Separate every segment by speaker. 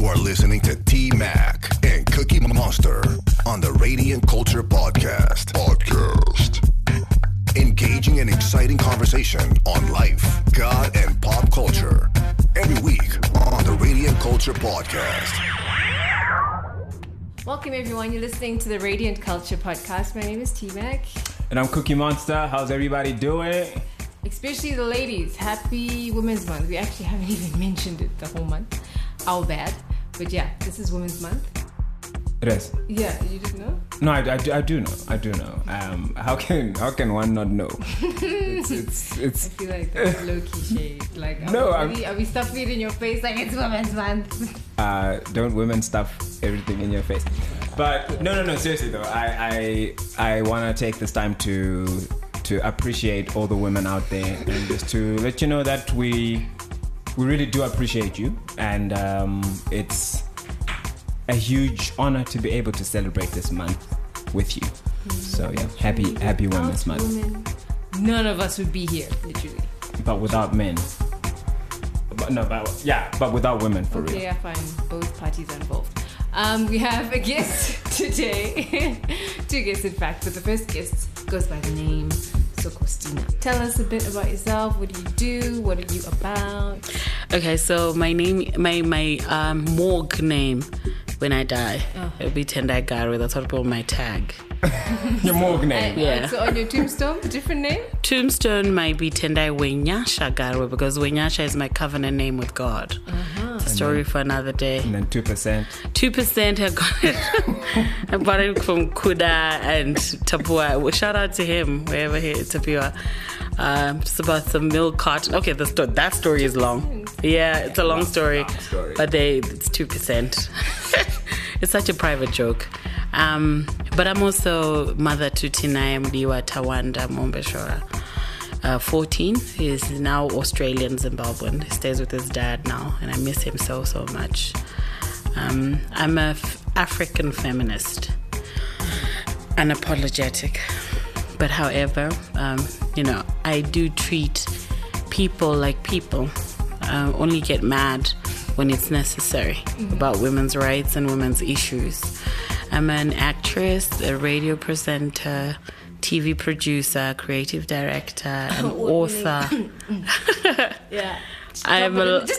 Speaker 1: are listening to T-Mac and Cookie Monster on the Radiant Culture Podcast. Engaging and exciting conversation on life, God, and pop culture. Every week on the Radiant Culture Podcast.
Speaker 2: Welcome everyone, you're listening to the Radiant Culture Podcast. My name is T-Mac.
Speaker 3: And I'm Cookie Monster. How's everybody doing?
Speaker 2: Especially the ladies. Happy Women's Month. We actually haven't even mentioned it the whole month. Our bad. But yeah, this is Women's Month.
Speaker 3: It is.
Speaker 2: Yeah, you didn't know?
Speaker 3: No, I do know. I do know. How can one not know? It's
Speaker 2: I feel like that's low-key shade. Like,
Speaker 3: no,
Speaker 2: are we stuffing it in your face like it's Women's Month?
Speaker 3: Don't women stuff everything in your face? But no. Seriously though, I want to take this time to appreciate all the women out there and just to let you know that we really do appreciate you, and it's a huge honor to be able to celebrate this month with you. So yeah, happy Women's Month.
Speaker 2: None of us would be here, literally.
Speaker 3: But without men. But without women, for real.
Speaker 2: Okay, yeah, fine. Both parties are involved. We have a guest today. Two guests, in fact. But the first guest goes by the name Sokostina. Tell us a bit about yourself. What do you do? What are you about?
Speaker 4: Okay, so my name, my morgue name when I die, it'll be Tendai Garwe. That's what people might tag.
Speaker 3: Your morgue name.
Speaker 4: Yeah.
Speaker 2: So on your tombstone, a different name?
Speaker 4: Tombstone might be Tendai Wenyasha Garwe, because Wenyasha is my covenant name with God. It's a story for another day.
Speaker 3: And then 2%.
Speaker 4: 2% I got it. I bought it from Kuda and Tapua. Well, shout out to him, wherever he is, Tapua. Just about some milk carton. Okay, that story is long. Yeah, it's a long story. But it's 2%. It's such a private joke. But I'm also mother to Tinaya Mdiwa Tawanda Mombeshora. 14. He's now Australian Zimbabwean. He stays with his dad now, and I miss him so much. I'm a African feminist, unapologetic. But however, I do treat people like people. Only get mad when it's necessary about women's rights and women's issues. I'm an actress, a radio presenter, TV producer, creative director, an author.
Speaker 2: Yeah.
Speaker 4: Just drop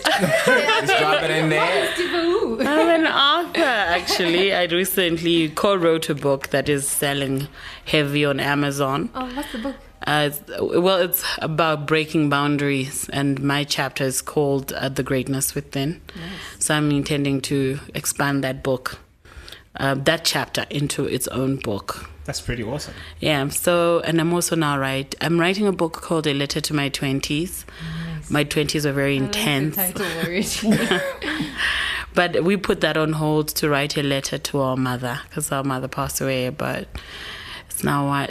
Speaker 3: it in there.
Speaker 4: I'm an author, actually. I recently co-wrote a book that is selling heavy on Amazon.
Speaker 2: Oh, what's the book?
Speaker 4: It's about breaking boundaries, and my chapter is called The Greatness Within. Nice. So I'm intending to expand that book, that chapter, into its own book.
Speaker 3: That's pretty awesome.
Speaker 4: Yeah, so, and I'm also now I'm writing a book called A Letter to My 20s. Nice. My 20s were very intense.
Speaker 2: Like the title
Speaker 4: But we put that on hold to write a letter to our mother, because our mother passed away, but it's now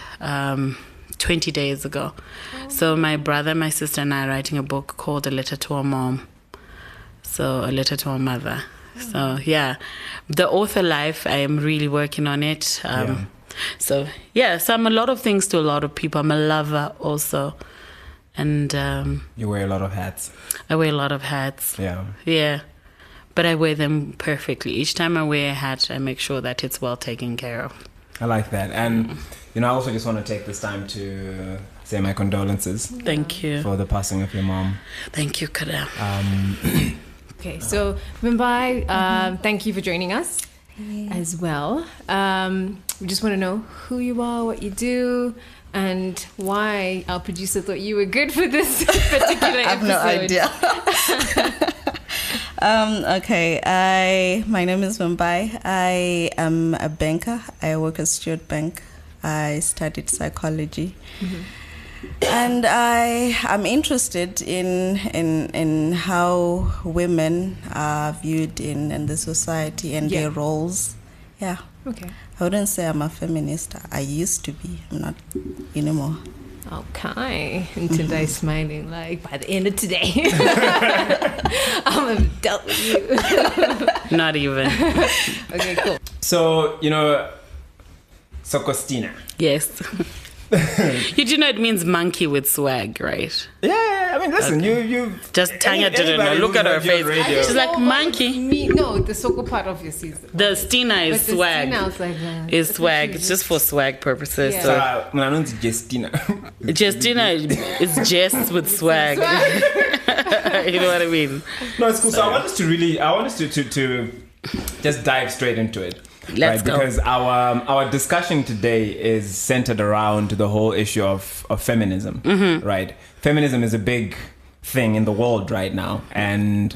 Speaker 4: 20 days ago. Oh. So my brother, my sister, and I are writing a book called A Letter to Our Mom. So, A Letter to Our Mother. So, yeah. The author life, I am really working on it. So I'm a lot of things to a lot of people. I'm a lover also. And
Speaker 3: you wear a lot of hats.
Speaker 4: I wear a lot of hats. Yeah. But I wear them perfectly. Each time I wear a hat, I make sure that it's well taken care of.
Speaker 3: I like that. And, I also just want to take this time to say my condolences.
Speaker 4: Thank you.
Speaker 3: For the passing of your mom.
Speaker 4: Thank you, Kada.
Speaker 2: Okay, so Mumbai, thank you for joining us as well. We just want to know who you are, what you do, and why our producer thought you were good for this particular episode.
Speaker 5: I have no idea. My name is Mumbai. I am a banker. I work at Stewart Bank. I studied psychology. Mm-hmm. And I'm interested in how women are viewed in the society and their roles. Yeah. Okay. I wouldn't say I'm a feminist. I used to be. I'm not anymore.
Speaker 2: Okay. And today's smiling like, by the end of today, I'm have dealt with you.
Speaker 4: Not even.
Speaker 2: Okay, cool.
Speaker 3: So, Sokostina.
Speaker 4: Yes. You do know it means monkey with swag, right?
Speaker 3: Yeah, I mean, listen, you
Speaker 4: Just Tanya didn't know. Look at her face. She's like, monkey.
Speaker 2: No, the soko part obviously is
Speaker 4: The Stina is
Speaker 2: but the
Speaker 4: swag.
Speaker 2: Stina was like,
Speaker 4: Is swag. It's just for swag purposes.
Speaker 2: Yeah.
Speaker 3: So, I don't Justina.
Speaker 4: Justina is Jess with swag. You know what I mean?
Speaker 3: No, it's cool. So I want us to just dive straight into it.
Speaker 4: Let's go.
Speaker 3: Because our discussion today is centered around the whole issue of feminism, right? Feminism is a big thing in the world right now, and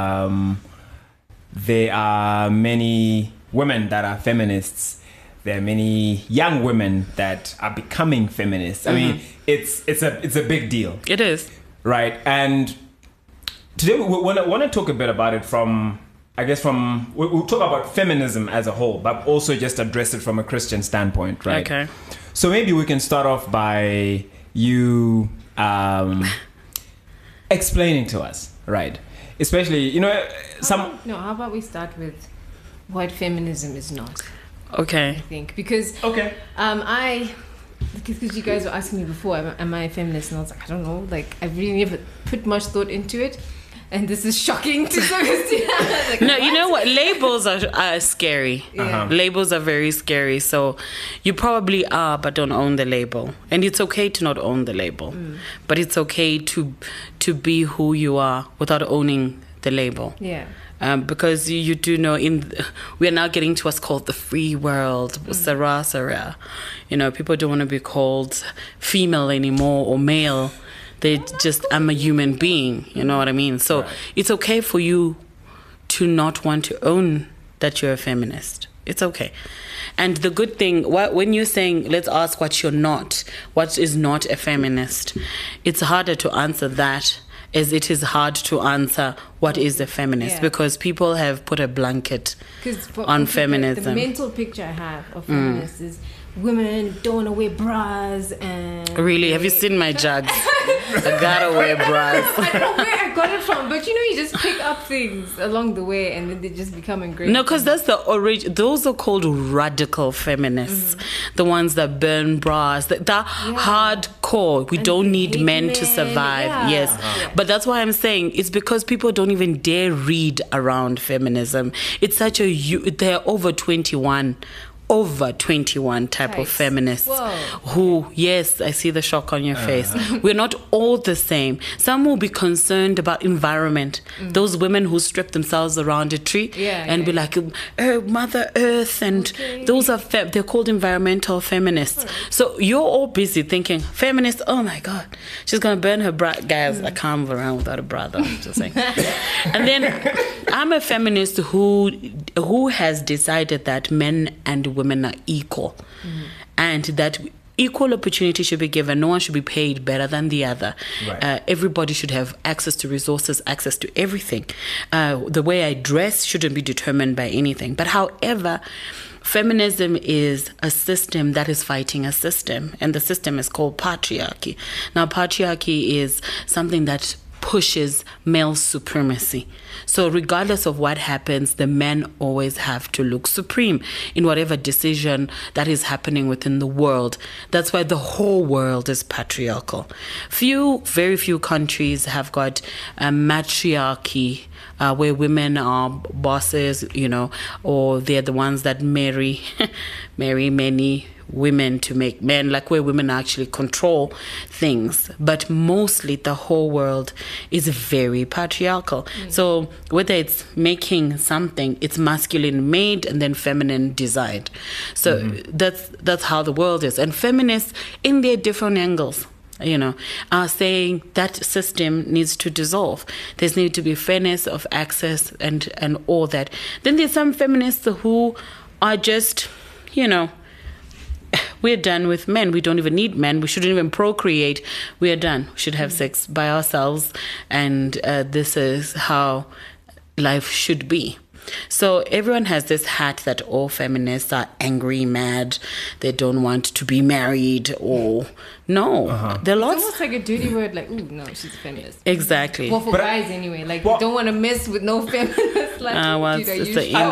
Speaker 3: there are many women that are feminists. There are many young women that are becoming feminists. I mean, it's a big deal.
Speaker 4: It is.
Speaker 3: Right, and today we want to talk a bit about it we'll talk about feminism as a whole, but also just address it from a Christian standpoint, right?
Speaker 4: Okay.
Speaker 3: So maybe we can start off by you explaining to us, right? Especially,
Speaker 2: how about we start with what feminism is not?
Speaker 4: Okay.
Speaker 2: I think because because you guys were asking me before, am I a feminist? And I was like, I don't know. Like, I really never put much thought into it. And this is shocking to Christina. Like,
Speaker 4: no, you know what? Labels are scary.
Speaker 2: Yeah.
Speaker 4: Labels are very scary. So you probably are, but don't own the label. And it's okay to not own the label. But it's okay to be who you are without owning the label.
Speaker 2: Yeah.
Speaker 4: Because you do know we are now getting to what's called the free world, Sarah. People don't want to be called female anymore or male. They just, I'm a human being, you know what I mean? So It's okay for you to not want to own that you're a feminist. It's okay. And the good thing, when you're saying, let's ask what you're not, what is not a feminist, it's harder to answer that as it is hard to answer what is a feminist, because people have put a blanket on feminism.
Speaker 2: The mental picture I have of feminists is women don't want to wear bras and...
Speaker 4: Really? Have you seen my jugs? I gotta wear bras.
Speaker 2: I don't know where I got it from, but you just pick up things along the way and then they just become ingrained.
Speaker 4: No, because that's the origin. Those are called radical feminists. The ones that burn bras. They're hardcore. We don't need men to survive.
Speaker 2: Yeah.
Speaker 4: Yes. But that's why I'm saying it's because people don't even dare read around feminism. It's such they're over 21 type of feminists.
Speaker 2: Whoa.
Speaker 4: Who, yes, I see the shock on your face. We're not all the same. Some will be concerned about environment. Those women who strip themselves around a tree and be like, Mother Earth, and those are they're called environmental feminists. So you're all busy thinking, feminist, oh my God, she's gonna burn her bra. Guys, I can't move around without a bra though, I'm just saying. And then I'm a feminist who has decided that men and women are equal, and that equal opportunity should be given. No one should be paid better than the other. Right. Everybody should have access to resources, access to everything. The way I dress shouldn't be determined by anything. But however, feminism is a system that is fighting a system, and the system is called patriarchy. Now, patriarchy is something that pushes male supremacy. So regardless of what happens, the men always have to look supreme in whatever decision that is happening within the world. That's why the whole world is patriarchal. Very few countries have got a matriarchy, where women are bosses, or they're the ones that marry many women to make men, like where women actually control things. But mostly the whole world is very patriarchal. So whether it's making something, it's masculine made and then feminine designed. So that's how the world is. And feminists, in their different angles, are saying that system needs to dissolve. There's need to be fairness of access and all that. Then there's some feminists who are just, we're done with men. We don't even need men. We shouldn't even procreate. We are done. We should have sex by ourselves. And this is how life should be. So everyone has this hat that all feminists are angry, mad, they don't want to be married, or no. There are lots.
Speaker 2: It's almost like a dirty word, like, ooh, no, she's a feminist.
Speaker 4: Exactly.
Speaker 2: Well, for guys anyway, like, they don't want to mess with no feminists. Like,
Speaker 4: I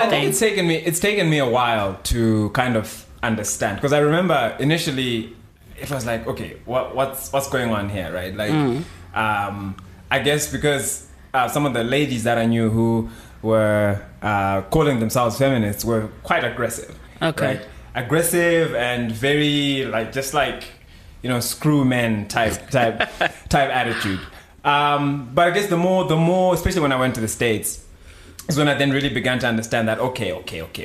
Speaker 4: think
Speaker 3: it's taken me a while to kind of understand, because I remember initially it was like, okay, what's going on here, right? Like, I guess because some of the ladies that I knew who were calling themselves feminists were quite aggressive.
Speaker 4: Okay.
Speaker 3: Right? Aggressive and very like screw men type attitude. But I guess the more, especially when I went to the States, is when I then really began to understand that okay.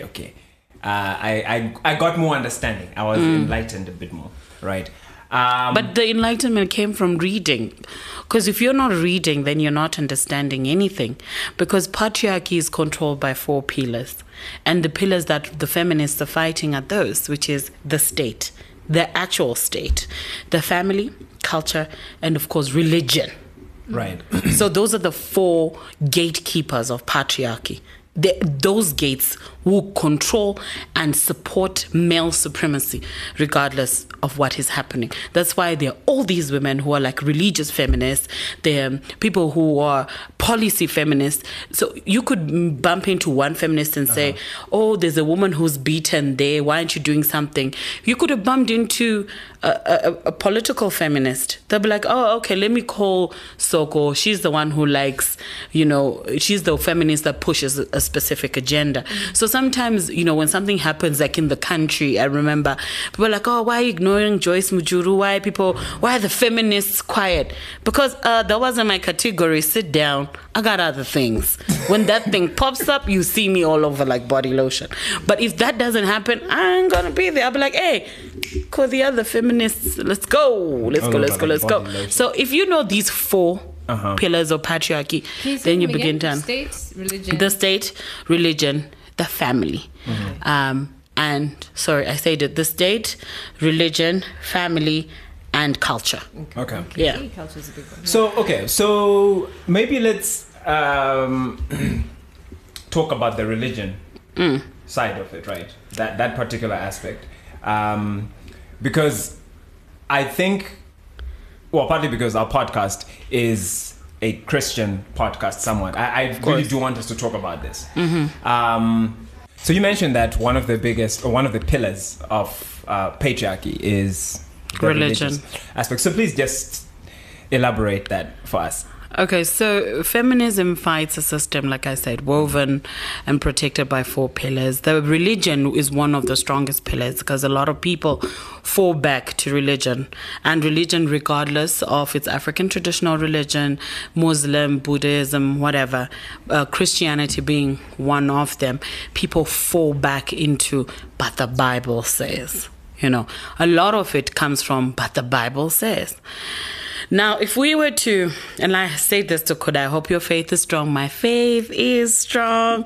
Speaker 3: I got more understanding. I was enlightened a bit more, right?
Speaker 4: But the enlightenment came from reading. Because if you're not reading, then you're not understanding anything. Because patriarchy is controlled by 4 pillars. And the pillars that the feminists are fighting are those, which is the state, the actual state, the family, culture, and of course, religion.
Speaker 3: Right.
Speaker 4: So those are the 4 gatekeepers of patriarchy. Those gates will control and support male supremacy regardless of what is happening. That's why there are all these women who are like religious feminists. There are people who are policy feminists. So you could bump into one feminist and say, oh, there's a woman who's beaten there. Why aren't you doing something? You could have bumped into a political feminist. They'll be like, oh, okay, let me call Soko. She's the one who likes, she's the feminist that pushes a specific agenda. So sometimes, when something happens like in the country, I remember people are like, oh, why are you ignoring Joyce Mujuru? Why are the feminists quiet? Because that wasn't my category. Sit down. I got other things. When that thing pops up, you see me all over like body lotion. But if that doesn't happen, I ain't gonna be there. I'll be like, hey, call the other feminists. Let's go. So if you know these 4 pillars of patriarchy, then you begin to the state, religion, the family. And sorry, I said it, the state, religion, family, and culture.
Speaker 3: Okay.
Speaker 4: Yeah.
Speaker 2: Culture is a big one.
Speaker 3: So maybe let's talk about the religion side of it, right? That particular aspect. Because I think, partly because our podcast is a Christian podcast somewhat. I really do want us to talk about this. So you mentioned that one of the pillars of patriarchy is the religion aspect. So please just elaborate that for us.
Speaker 4: Okay, so feminism fights a system, like I said, woven and protected by 4 pillars. The religion is one of the strongest pillars because a lot of people fall back to religion. And religion, regardless of its African traditional religion, Muslim, Buddhism, whatever, Christianity being one of them, people fall back into, but the Bible says. A lot of it comes from, but the Bible says. Now, if we were to, and I say this to Kuda, I hope your faith is strong. My faith is strong.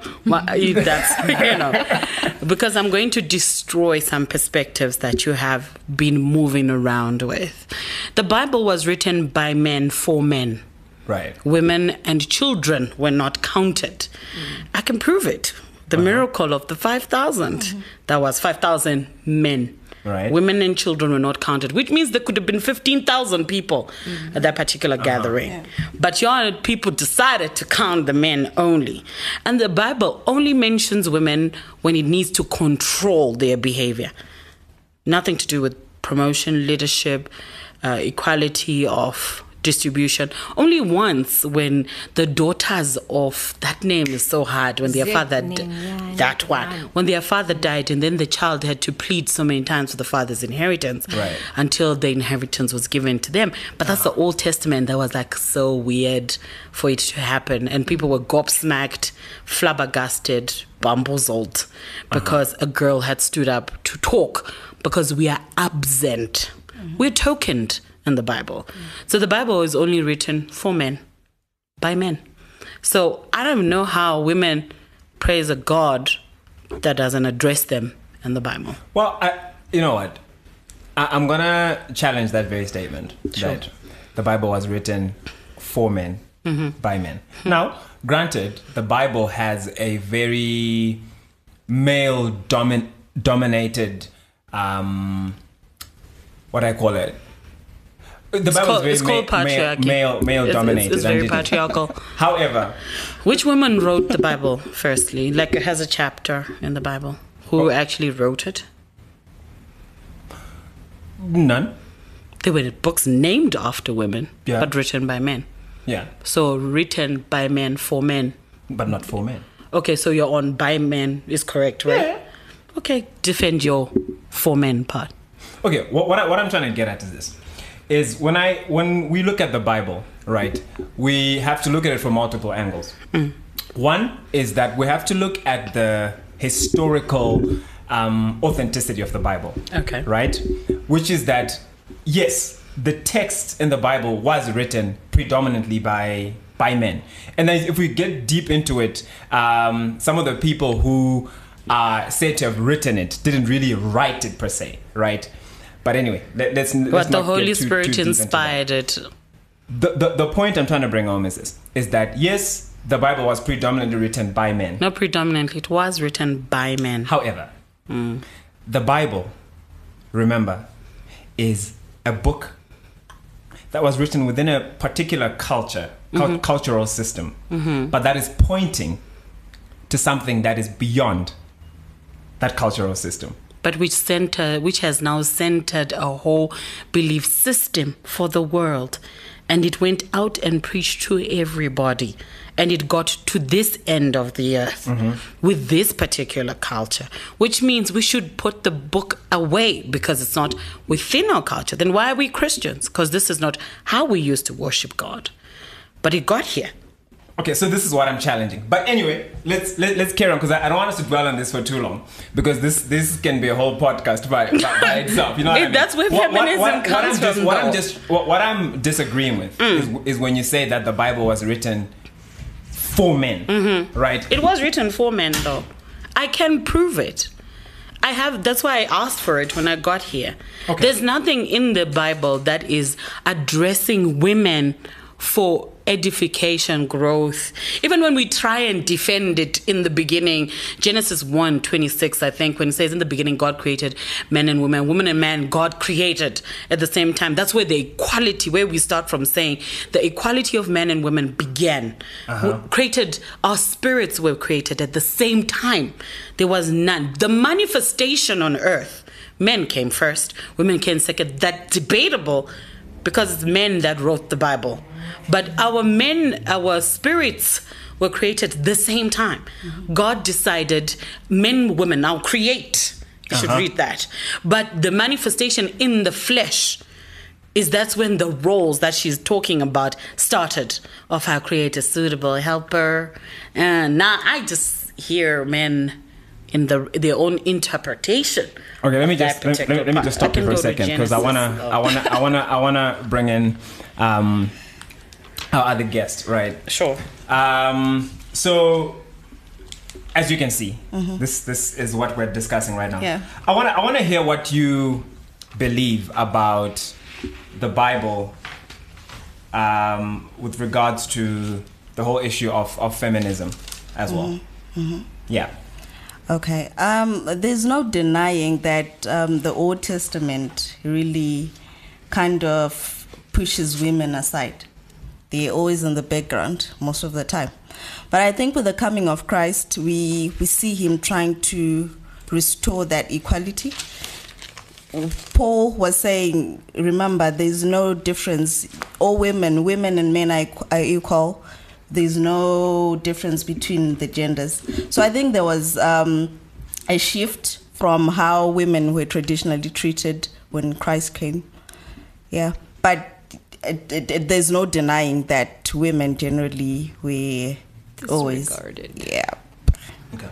Speaker 4: Because I'm going to destroy some perspectives that you have been moving around with. The Bible was written by men for men.
Speaker 3: Right.
Speaker 4: Women and children were not counted. I can prove it. The miracle of the 5,000. That was 5,000 men.
Speaker 3: Right.
Speaker 4: Women and children were not counted, which means there could have been 15,000 people at that particular gathering. Yeah. But your people decided to count the men only. And the Bible only mentions women when it needs to control their behavior. Nothing to do with promotion, leadership, equality of distribution. Only once when the daughters of, that name is so hard, when their father when their father died, and then the child had to plead so many times for the father's inheritance until the inheritance was given to them. But that's the Old Testament. That was like so weird for it to happen, and people were gobsmacked, flabbergasted, bamboozled because a girl had stood up to talk, because we are absent. We're tokened in the Bible. So the Bible is only written for men, by men. So I don't know how women praise a God that doesn't address them in the Bible.
Speaker 3: Well, you know what? I'm going to challenge that very statement, that the Bible was written for men, by men. Now, granted, the Bible has a very male-dominated, what I call it, the Bible is very male dominated.
Speaker 4: It's very patriarchal.
Speaker 3: However,
Speaker 4: which woman wrote the Bible? Firstly, like it has a chapter in the Bible. Who actually wrote it?
Speaker 3: None.
Speaker 4: there were books named after women,
Speaker 3: Yeah.
Speaker 4: but written by men.
Speaker 3: Yeah,
Speaker 4: So written by men for men.
Speaker 3: but not for men.
Speaker 4: Okay, so your on by men is correct, right?
Speaker 3: Yeah.
Speaker 4: Okay, defend your for men part.
Speaker 3: Okay, what I'm trying to get at is this: is when we look at the Bible, right? We have to look at it from multiple angles. One is that we have to look at the historical authenticity of the Bible.
Speaker 4: Okay.
Speaker 3: Right? Which is that, yes, the text in the Bible was written predominantly by men. And then if we get deep into it, some of the people who are said to have written it didn't really write it per se, right? But anyway, let's
Speaker 4: But the
Speaker 3: not
Speaker 4: Holy
Speaker 3: get too
Speaker 4: Spirit
Speaker 3: deep into
Speaker 4: inspired it.
Speaker 3: that. The point I'm trying to bring home is this, is that yes, the Bible was predominantly written by men.
Speaker 4: Not predominantly, it was written by men.
Speaker 3: However, the Bible, remember, is a book that was written within a particular culture, cultural system, but that is pointing to something that is beyond that cultural system.
Speaker 4: But which has now centered a whole belief system for the world. And it went out and preached to everybody. And it got to this end of the earth with this particular culture, which means we should put the book away because it's not within our culture. Then why are we Christians? Because this is not how we used to worship God. But it got here.
Speaker 3: Okay, so this is what I'm challenging. But anyway, let's carry on, because I don't want us to dwell on this for too long, because this can be a whole podcast by itself. You know what I mean?
Speaker 4: That's where feminism comes from.
Speaker 3: What I'm disagreeing with is when you say that the Bible was written for men, right?
Speaker 4: It was written for men, though. I can prove it. That's why I asked for it when I got here.
Speaker 3: Okay.
Speaker 4: There's nothing in the Bible that is addressing women for edification, growth. Even when we try and defend it in the beginning, Genesis 1:26, I think, when it says in the beginning God created men and women and man God created at the same time. That's where the equality, where we start from saying the equality of men and women began. Created, our spirits were created at the same time. There was none. The manifestation on earth, men came first, women came second. That's debatable because it's men that wrote the Bible. But our spirits were created at the same time. God decided men, women, now create. You should read that. But the manifestation in the flesh that's when the roles that she's talking about started, of how create a suitable helper. And now I just hear men in their own interpretation.
Speaker 3: Okay, let me just stop you for a second, because I wanna bring in our other guest, right?
Speaker 4: Sure.
Speaker 3: So, as you can see, this is what we're discussing right now.
Speaker 5: Yeah.
Speaker 3: I wanna hear what you believe about the Bible with regards to the whole issue of feminism as well. Yeah.
Speaker 5: Okay. There's no denying that the Old Testament really kind of pushes women aside. They're always in the background most of the time. But I think with the coming of Christ, we see him trying to restore that equality. Paul was saying, remember, there's no difference. All women and men are equal. There's no difference between the genders. So I think there was a shift from how women were traditionally treated when Christ came. Yeah, but there's no denying that women generally were always
Speaker 2: disregarded.
Speaker 5: Yeah.
Speaker 3: Okay.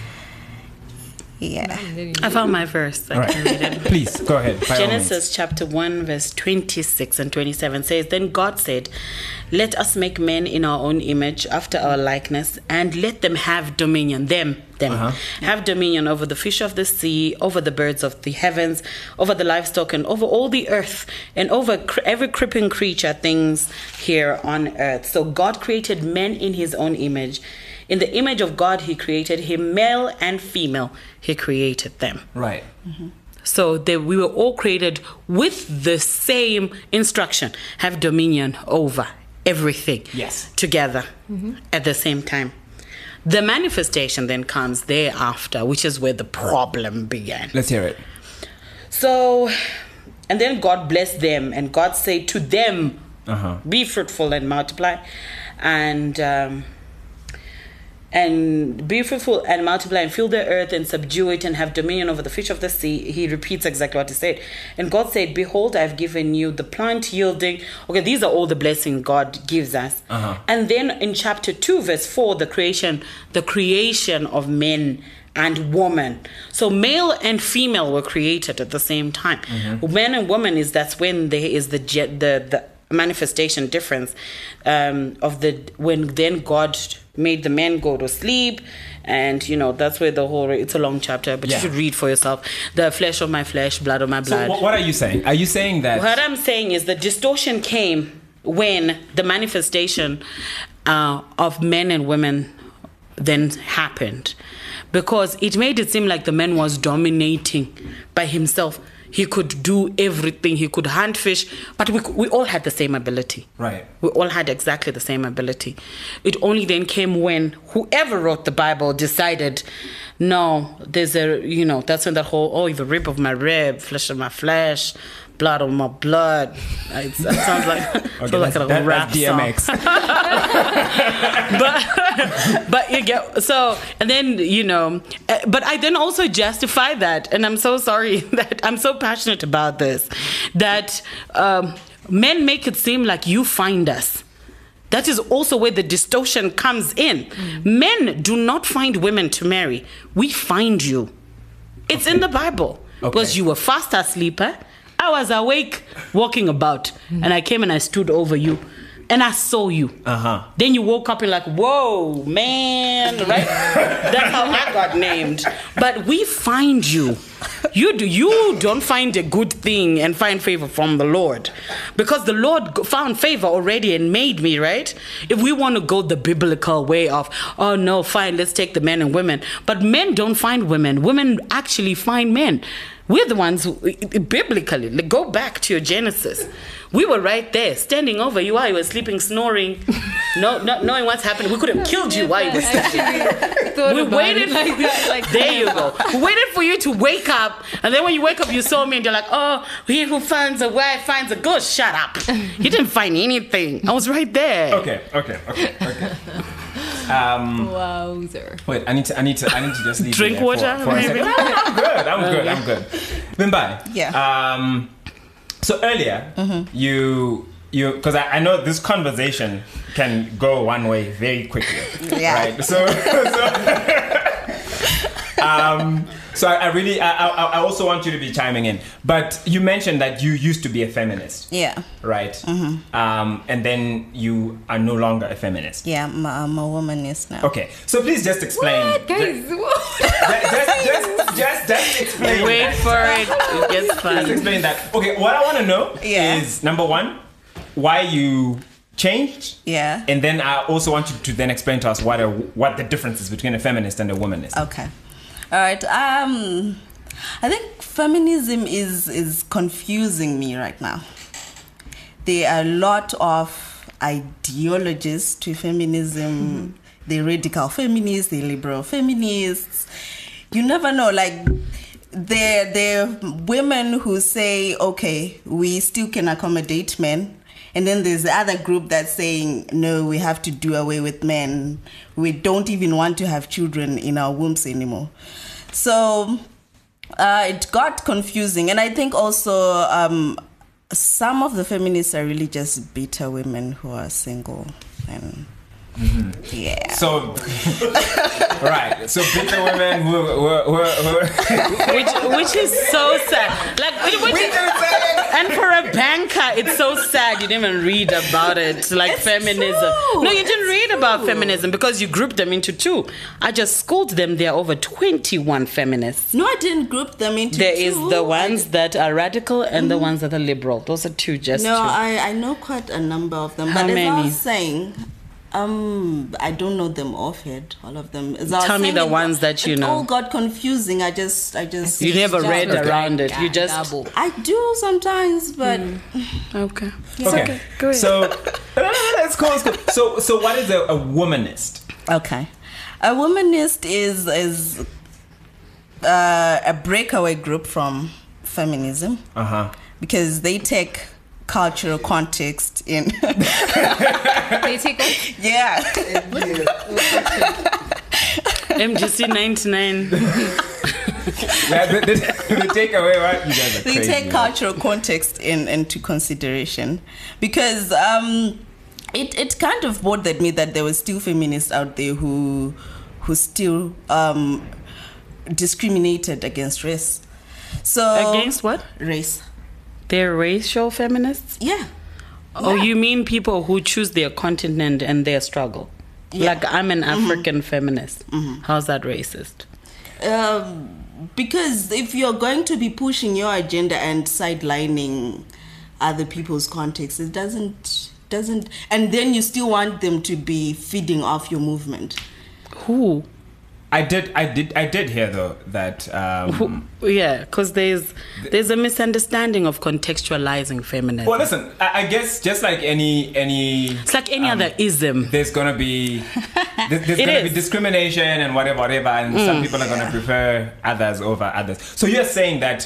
Speaker 5: Yeah.
Speaker 4: I found my verse. I can read it.
Speaker 3: Please go ahead. by all means.
Speaker 4: Genesis chapter 1 verse 26 and 27 says, Then God said, Let us make men in our own image, after our likeness, and let them have dominion. Them have dominion over the fish of the sea, over the birds of the heavens, over the livestock, and over all the earth, and over every creeping creature, things here on earth. So God created men in his own image. In the image of God, he created him, male and female. He created them.
Speaker 3: Right.
Speaker 4: So we were all created with the same instruction: have dominion over everything.
Speaker 3: Yes.
Speaker 4: Together at the same time. The manifestation then comes thereafter, which is where the problem began.
Speaker 3: Let's hear it.
Speaker 4: So and then God blessed them, and God said to them, be fruitful and multiply, and be fruitful and multiply and fill the earth and subdue it and have dominion over the fish of the sea. He repeats exactly what he said. And God said, behold, I've given you the plant yielding. Okay, these are all the blessings God gives us. And then in chapter 2, verse 4, the creation of men and woman. So male and female were created at the same time. Men and woman that's when there is the manifestation difference when then God made the men go to sleep, and that's where it's a long chapter, but you should read for yourself. The flesh of my flesh, blood of my blood.
Speaker 3: So what are you saying? Are you saying that
Speaker 4: what I'm saying is the distortion came when the manifestation of men and women then happened, because it made it seem like the man was dominating by himself. He could do everything. He could hunt fish, but we all had the same ability.
Speaker 3: Right.
Speaker 4: We all had exactly the same ability. It only then came when whoever wrote the Bible decided, no, there's that's when that whole, the rib of my rib, flesh of my flesh, blood of my blood. It sounds like a rap
Speaker 3: DMX.
Speaker 4: song. but you get, so, and then, but I then also justify that, and I'm so sorry that I'm so passionate about this, that men make it seem like you find us. That is also where the distortion comes in. Men do not find women to marry. We find you. It's in the Bible. Because you were fast asleep, I was awake, walking about, and I came and I stood over you, and I saw you. Then you woke up and like, whoa, man, right? That's how I got named. But we find you. You don't find a good thing and find favor from the Lord, because the Lord found favor already and made me, right? If we want to go the biblical way of, oh no, fine, let's take the men and women. But men don't find women. Women actually find men. We're the ones who, biblically, go back to your Genesis. We were right there, standing over you while you were sleeping, snoring, not knowing what's happening. We could have killed you while you were sleeping. We waited for you. There you go. We waited for you to wake up, and then when you wake up, you saw me, and you're like, oh, he who finds a wife finds a good. Shut up. You didn't find anything. I was right there.
Speaker 3: Okay.
Speaker 2: Wowzer.
Speaker 3: Wait, I need to just leave
Speaker 4: Drink
Speaker 3: you there
Speaker 4: water,
Speaker 3: for a
Speaker 4: maybe?
Speaker 3: second. No, I'm good. Bimbai.
Speaker 5: Yeah.
Speaker 3: So earlier, you because I know this conversation can go one way very quickly.
Speaker 5: Yeah.
Speaker 3: Right. So I also want you to be chiming in. But you mentioned that you used to be a feminist.
Speaker 5: Yeah.
Speaker 3: Right. And then you are no longer a feminist.
Speaker 5: Yeah, I'm a womanist now.
Speaker 3: Okay. So please just explain.
Speaker 2: What, guys?
Speaker 3: Just explain.
Speaker 4: Wait for it. It gets
Speaker 3: Just
Speaker 4: fun.
Speaker 3: explain that. Okay. What I want to know
Speaker 5: Yeah.
Speaker 3: is, number one, why you changed.
Speaker 5: Yeah.
Speaker 3: And then I also want you to then explain to us what the difference is between a feminist and a womanist.
Speaker 5: Okay. All right. I think feminism is confusing me right now. There are a lot of ideologies to feminism. The radical feminists, the liberal feminists. You never know. Like, there are women who say, okay, we still can accommodate men. And then there's the other group that's saying, no, we have to do away with men. We don't even want to have children in our wombs anymore. So it got confusing. And I think also some of the feminists are really just bitter women who are single. And yeah.
Speaker 3: So, right. So bitter women who
Speaker 4: which is so sad. Like, and for a banker, it's so sad you didn't even read about it. Like, it's feminism.
Speaker 5: True.
Speaker 4: No, you didn't read about feminism because you grouped them into two. I just schooled them. There are over 21 feminists.
Speaker 5: No, I didn't group them into
Speaker 4: There
Speaker 5: two.
Speaker 4: is the ones that are radical and the ones that are liberal. Those are two, just
Speaker 5: No,
Speaker 4: two.
Speaker 5: I know quite a number of them.
Speaker 4: How
Speaker 5: but
Speaker 4: many?
Speaker 5: as I was saying, I don't know them offhand, all of them. As I was
Speaker 4: Tell me
Speaker 5: saying,
Speaker 4: the ones that you
Speaker 5: it
Speaker 4: know.
Speaker 5: all got confusing. I just.
Speaker 4: You never read
Speaker 2: Okay.
Speaker 4: around it. You just...
Speaker 2: Double.
Speaker 5: I do sometimes, but
Speaker 4: Okay.
Speaker 3: Okay.
Speaker 4: Go ahead.
Speaker 3: So that's cool. So what is a womanist?
Speaker 5: okay. A womanist is a breakaway group from feminism. because they take cultural context in.
Speaker 2: They take what?
Speaker 5: Yeah.
Speaker 4: MGC 99.
Speaker 3: They take away what you guys are
Speaker 5: They
Speaker 3: crazy,
Speaker 5: take
Speaker 3: man.
Speaker 5: cultural context into consideration, because it kind of bothered me that there were still feminists out there who still discriminated against race. So
Speaker 4: Against what?
Speaker 5: race?
Speaker 4: They're racial feminists?
Speaker 5: Yeah.
Speaker 4: Oh,
Speaker 5: Yeah.
Speaker 4: you mean people who choose their continent and their struggle?
Speaker 5: Yeah.
Speaker 4: Like, I'm an African feminist. How's that racist?
Speaker 5: Because if you're going to be pushing your agenda and sidelining other people's context, it doesn't, and then you still want them to be feeding off your movement.
Speaker 4: Who?
Speaker 3: I did hear though that
Speaker 4: Yeah, because there's a misunderstanding of contextualizing feminism.
Speaker 3: well, listen, I guess just like any
Speaker 4: It's like any other ism.
Speaker 3: there's gonna be there's
Speaker 4: It
Speaker 3: gonna be
Speaker 4: is.
Speaker 3: discrimination and whatever, and some people are gonna prefer others over others. So you're saying that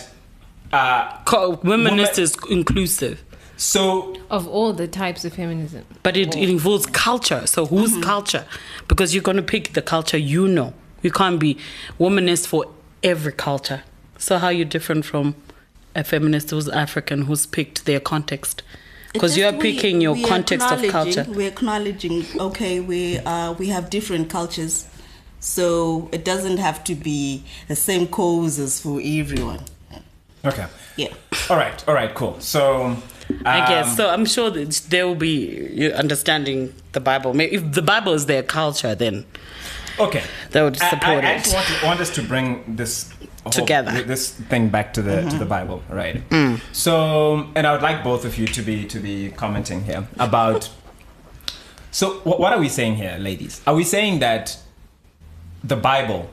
Speaker 4: Womanist is inclusive,
Speaker 3: so
Speaker 2: Of all the types of feminism.
Speaker 4: but it involves culture. So whose culture? Because you're going to pick the culture you know. You can't be womanist for every culture. So how are you different from a feminist who's African who's picked their context? Because you're picking your context of culture.
Speaker 5: We're acknowledging, okay, we have different cultures, so it doesn't have to be the same causes for everyone.
Speaker 3: okay.
Speaker 5: Yeah.
Speaker 3: All right, cool. So
Speaker 4: I guess. So I'm sure that there will be you understanding the Bible. If the Bible is their culture, then
Speaker 3: okay,
Speaker 4: they would support
Speaker 3: I
Speaker 4: it.
Speaker 3: actually want us to bring this
Speaker 4: Together.
Speaker 3: this thing back to the Bible, right? So, and I would like both of you to be commenting here about. So, what are we saying here, ladies? Are we saying that the Bible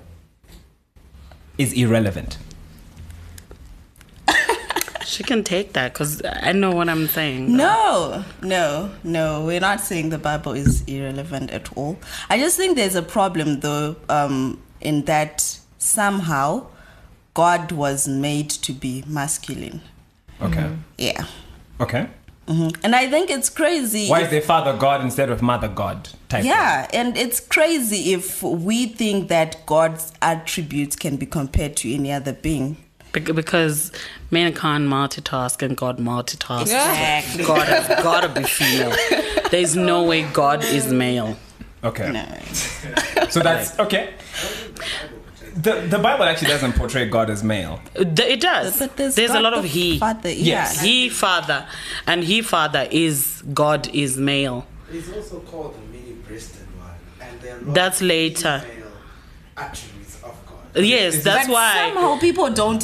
Speaker 3: is irrelevant?
Speaker 4: She can take that because I know what I'm saying.
Speaker 5: No, we're not saying the Bible is irrelevant at all. I just think there's a problem, though, in that somehow God was made to be masculine.
Speaker 3: Okay.
Speaker 5: Yeah.
Speaker 3: Okay.
Speaker 5: And I think it's crazy.
Speaker 3: Why is there Father God instead of Mother God type?
Speaker 5: Yeah, and it's crazy if we think that God's attributes can be compared to any other being.
Speaker 4: Because men can't multitask and God multitasks.
Speaker 5: Exactly.
Speaker 4: God has got to be female. There's no way God is male.
Speaker 3: Okay.
Speaker 5: No.
Speaker 3: So that's okay. The Bible actually doesn't portray God as male.
Speaker 4: It does.
Speaker 5: But
Speaker 4: there's
Speaker 5: God
Speaker 4: a lot of
Speaker 5: the
Speaker 4: he.
Speaker 5: Father,
Speaker 3: Yes.
Speaker 4: He father. And he father is God is male.
Speaker 6: He's also called the many-breasted one, and there are a lot
Speaker 4: That's
Speaker 6: of
Speaker 4: later.
Speaker 6: female attributes of God.
Speaker 4: Yes, that's
Speaker 5: But
Speaker 4: why.
Speaker 5: somehow people don't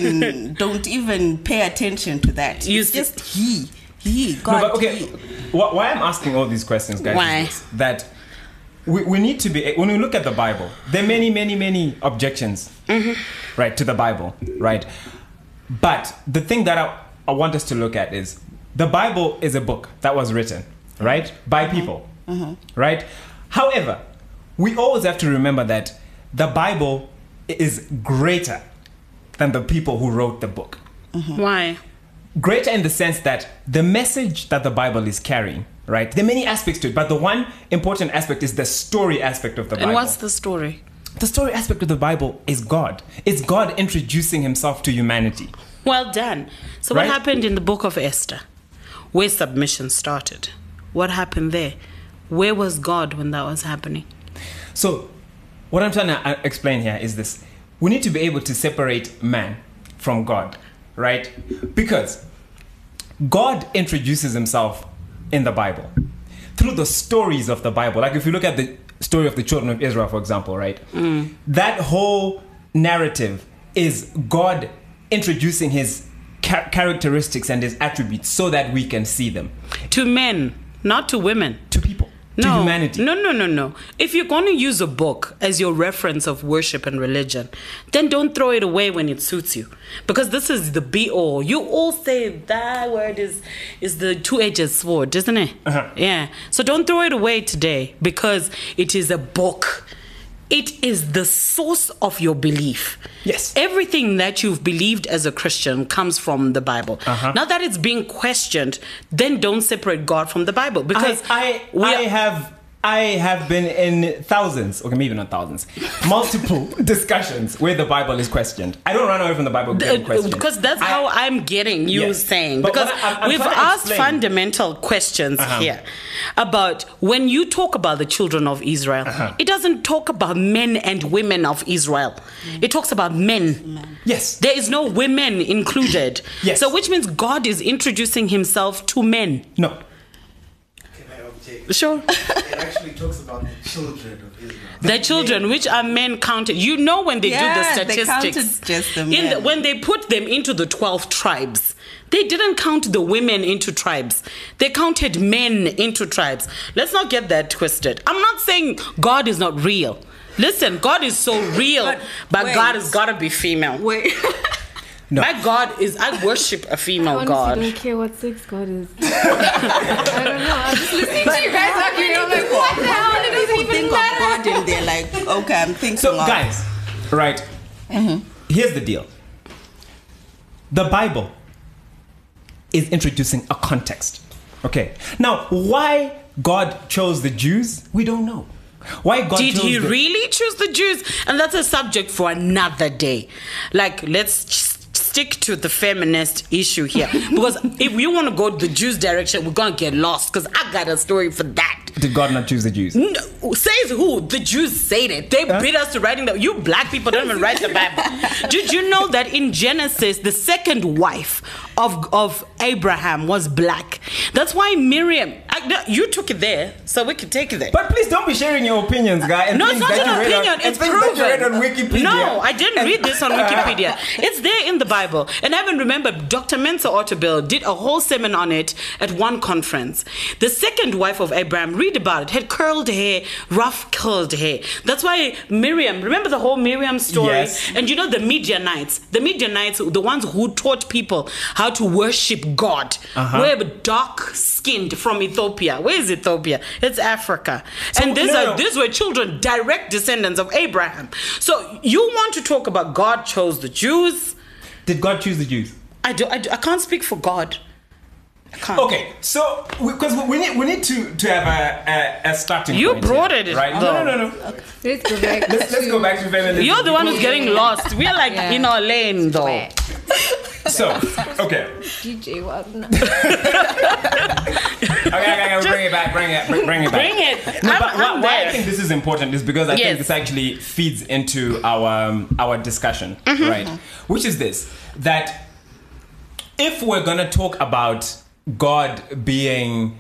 Speaker 5: even pay attention to that.
Speaker 4: You
Speaker 5: It's
Speaker 4: see-
Speaker 5: just he, God.
Speaker 3: No, but okay,
Speaker 5: he.
Speaker 3: why I'm asking all these questions, guys,
Speaker 4: Why?
Speaker 3: is this, that we need to be, when we look at the Bible, there are many objections, right, to the Bible, right? But the thing that I want us to look at is the Bible is a book that was written, right, by people, right? However, we always have to remember that the Bible is greater than the people who wrote the book.
Speaker 4: Why?
Speaker 3: Greater in the sense that the message that the Bible is carrying, right? There are many aspects to it, but the one important aspect is the story aspect of the Bible.
Speaker 4: And what's the story?
Speaker 3: The story aspect of the Bible is God. It's God introducing himself to humanity.
Speaker 4: Well done. So
Speaker 3: Right?
Speaker 4: what happened in the book of Esther? Where submission started? What happened there? Where was God when that was happening?
Speaker 3: So, what I'm trying to explain here is this. We need to be able to separate man from God, right? Because God introduces himself in the Bible through the stories of the Bible. Like if you look at the story of the children of Israel, for example, right? That whole narrative is God introducing his characteristics and his attributes so that we can see them.
Speaker 4: To men, not to women.
Speaker 3: To people. To
Speaker 4: No,
Speaker 3: humanity.
Speaker 4: No. If you're going to use a book as your reference of worship and religion, then don't throw it away when it suits you. Because this is the be-all. You all say that word is the two-edged sword, isn't it?
Speaker 3: Uh-huh.
Speaker 4: Yeah. So don't throw it away today because it is a book. it is the source of your belief.
Speaker 3: Yes.
Speaker 4: Everything that you've believed as a Christian comes from the Bible.
Speaker 3: Uh-huh.
Speaker 4: Now that it's being questioned, then don't separate God from the Bible, because
Speaker 3: I have been in thousands, okay, maybe not thousands, multiple discussions where the Bible is questioned. I don't run away from the Bible being questioned.
Speaker 4: Because that's how I'm getting you saying.
Speaker 3: But
Speaker 4: because
Speaker 3: I'm
Speaker 4: we've
Speaker 3: trying to
Speaker 4: asked
Speaker 3: explain.
Speaker 4: fundamental questions here about when you talk about the children of Israel, it doesn't talk about men and women of Israel. It talks about men.
Speaker 3: Yes.
Speaker 4: There is no women included.
Speaker 3: Yes.
Speaker 4: So which means God is introducing himself to men.
Speaker 3: No.
Speaker 6: Can I object?
Speaker 4: Sure.
Speaker 6: It actually talks about the children of Israel.
Speaker 4: The children, which are men counted. You know when they do the
Speaker 5: Yeah, they
Speaker 4: statistics.
Speaker 5: counted just the men.
Speaker 4: When they put them into the 12 tribes, they didn't count the women into tribes. They counted men into tribes. Let's not get that twisted. I'm not saying God is not real. Listen, God is so real, but
Speaker 5: wait.
Speaker 4: God has got to be female.
Speaker 5: Wait.
Speaker 3: No.
Speaker 4: My God is, I worship a female
Speaker 2: Honestly,
Speaker 4: God.
Speaker 2: don't care what sex God is. I don't know. I'm just listening to you guys arguing. I'm like, what the hell? It doesn't
Speaker 5: People
Speaker 2: even
Speaker 5: think
Speaker 2: matter.
Speaker 5: of God and they're like, okay, I'm thinking
Speaker 3: So,
Speaker 5: of...
Speaker 3: guys, right, here's the deal. The Bible is introducing a context. Okay. Now, why God chose the Jews, we don't know. Why God
Speaker 4: Did
Speaker 3: chose
Speaker 4: he
Speaker 3: the...
Speaker 4: really choose the Jews? And that's a subject for another day. Like, let's stick to the feminist issue here. Because if you want to go the Jews direction, we're going to get lost. Because I got a story for that.
Speaker 3: Did God not choose the Jews?
Speaker 4: No, says who? The Jews said it. They beat us to writing that. You black people don't even write the Bible. Did you know that in Genesis, the second wife of Abraham was black? That's why Miriam, you took it there, so we can take it there.
Speaker 3: But please don't be sharing your opinions, guys.
Speaker 4: No, it's not an opinion. It's proven.
Speaker 3: On Wikipedia.
Speaker 4: No, I didn't read this on Wikipedia. It's there in the Bible. And I even remember Dr. Mensa Otterbill did a whole seminar on it at one conference. The second wife of Abraham, read about it, had curled hair, rough curled hair. That's why Miriam, remember the whole Miriam story?
Speaker 3: Yes.
Speaker 4: And you know the Midianites, the ones who taught people how to worship God, were dark skinned from Ethiopia. Where is Ethiopia? It's Africa.
Speaker 3: So,
Speaker 4: and these were children, direct descendants of Abraham. So you want to talk about God chose the Jews?
Speaker 3: Did God choose the Jews?
Speaker 4: I can't speak for God. I can't.
Speaker 3: Okay, so because we need to have a starting
Speaker 4: You
Speaker 3: point.
Speaker 4: brought
Speaker 3: here,
Speaker 4: it,
Speaker 3: right?
Speaker 4: though.
Speaker 3: No.
Speaker 2: Let's go back.
Speaker 3: Let's go back to feminism.
Speaker 4: You're the one who's getting lost. We're like
Speaker 2: Yeah.
Speaker 4: in our lane, though.
Speaker 3: So, okay.
Speaker 2: DJ Wagner.
Speaker 3: Okay, bring it back. Bring it back.
Speaker 4: Bring it.
Speaker 3: No,
Speaker 4: I'm
Speaker 3: but why I
Speaker 4: there.
Speaker 3: think this is important is because I
Speaker 4: Yes.
Speaker 3: think this actually feeds into our discussion, right? Which is this: that if we're gonna talk about God being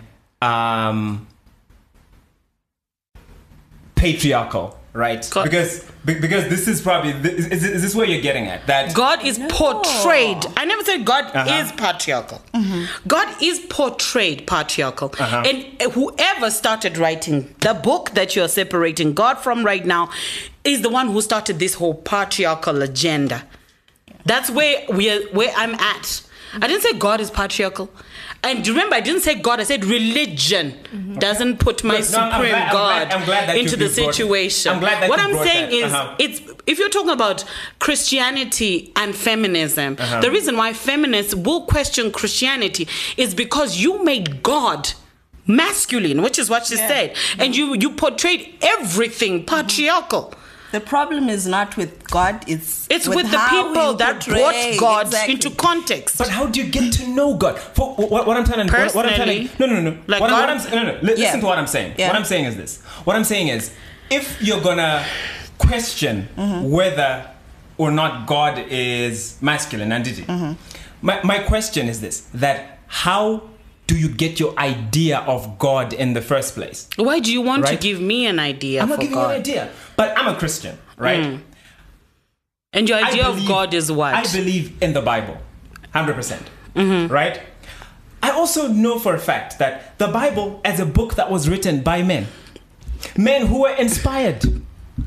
Speaker 3: patriarchal, right?
Speaker 4: God-
Speaker 3: Because this is probably is this where you're getting at? That
Speaker 4: God is portrayed. I never said God is patriarchal. God is portrayed patriarchal. And whoever started writing the book that you're separating God from right now is the one who started this whole patriarchal agenda. That's where I'm at. I didn't say God is patriarchal. And remember, I didn't say God, I said religion doesn't put my
Speaker 3: Look, no, I'm
Speaker 4: supreme
Speaker 3: glad-
Speaker 4: God
Speaker 3: I'm glad that
Speaker 4: into
Speaker 3: you
Speaker 4: the
Speaker 3: brought-
Speaker 4: situation.
Speaker 3: I'm glad that
Speaker 4: what
Speaker 3: you
Speaker 4: I'm
Speaker 3: brought
Speaker 4: saying
Speaker 3: that.
Speaker 4: is, it's if you're talking about Christianity and feminism, the reason why feminists will question Christianity is because you made God masculine, which is what she said, and you portrayed everything patriarchal.
Speaker 5: The problem is not with God, it's
Speaker 4: with the
Speaker 5: how
Speaker 4: people
Speaker 5: you
Speaker 4: that
Speaker 5: portray.
Speaker 4: brought God
Speaker 5: Exactly.
Speaker 4: into context.
Speaker 3: But how do you get to know God? For what I'm telling
Speaker 4: Personally,
Speaker 3: no.
Speaker 4: like
Speaker 3: What
Speaker 4: God-
Speaker 3: I'm listen to what I'm saying.
Speaker 5: Yeah.
Speaker 3: What I'm saying is this. What I'm saying is, if you're gonna question whether or not God is masculine, my question is this: that how do you get your idea of God in the first place?
Speaker 4: Why do you want to
Speaker 3: Right?
Speaker 4: give me an idea
Speaker 3: I'm
Speaker 4: for
Speaker 3: not giving
Speaker 4: God?
Speaker 3: you an idea, but I'm a Christian, right?
Speaker 4: And your
Speaker 3: I
Speaker 4: idea of
Speaker 3: believe-
Speaker 4: God is what?
Speaker 3: I believe in the Bible, 100%. Right? I also know for a fact that the Bible is a book that was written by men who were inspired